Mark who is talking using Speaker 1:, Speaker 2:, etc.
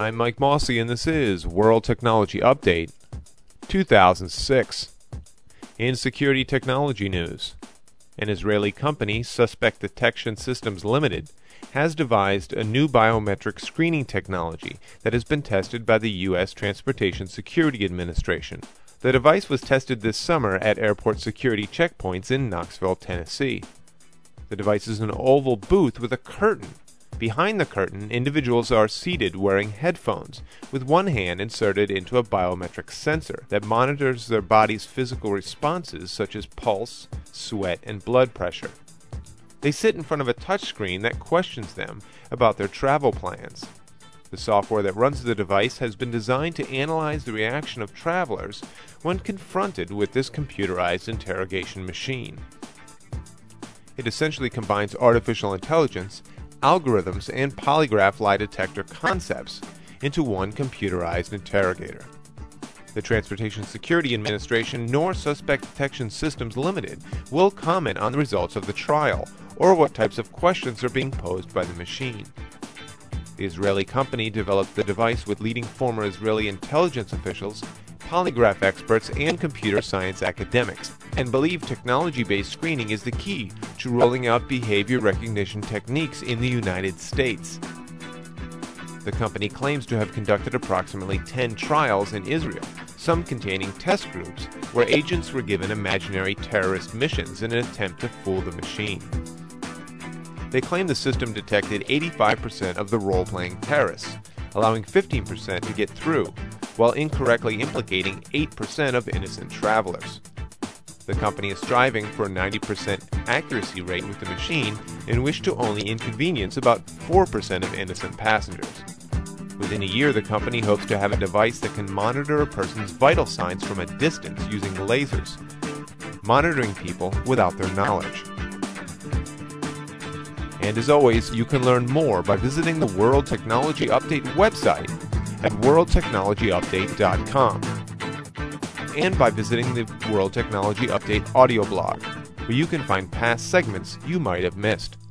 Speaker 1: I'm Mike Mossy, and this is World Technology Update 2006. In security technology news, an Israeli company, Suspect Detection Systems Limited, has devised a new biometric screening technology that has been tested by the U.S. Transportation Security Administration. The device was tested this summer at airport security checkpoints in Knoxville, Tennessee. The device is an oval booth with a curtain. Behind the curtain, individuals are seated wearing headphones, with one hand inserted into a biometric sensor that monitors their body's physical responses such as pulse, sweat, and blood pressure. They sit in front of a touchscreen that questions them about their travel plans. The software that runs the device has been designed to analyze the reaction of travelers when confronted with this computerized interrogation machine. It essentially combines artificial intelligence, algorithms, and polygraph lie detector concepts into one computerized interrogator. The Transportation Security Administration nor Suspect Detection Systems Limited will comment on the results of the trial or what types of questions are being posed by the machine. The Israeli company developed the device with leading former Israeli intelligence officials, polygraph experts, and computer science academics, and believe technology-based screening is the key to rolling out behavior recognition techniques in the United States. The company claims to have conducted approximately 10 trials in Israel, some containing test groups where agents were given imaginary terrorist missions in an attempt to fool the machine. They claim the system detected 85% of the role-playing terrorists, allowing 15% to get through, while incorrectly implicating 8% of innocent travelers. The company is striving for a 90% accuracy rate with the machine and wish to only inconvenience about 4% of innocent passengers. Within a year, the company hopes to have a device that can monitor a person's vital signs from a distance using lasers, monitoring people without their knowledge. And as always, you can learn more by visiting the World Technology Update website at worldtechnologyupdate.com and by visiting the World Technology Update audio blog, where you can find past segments you might have missed.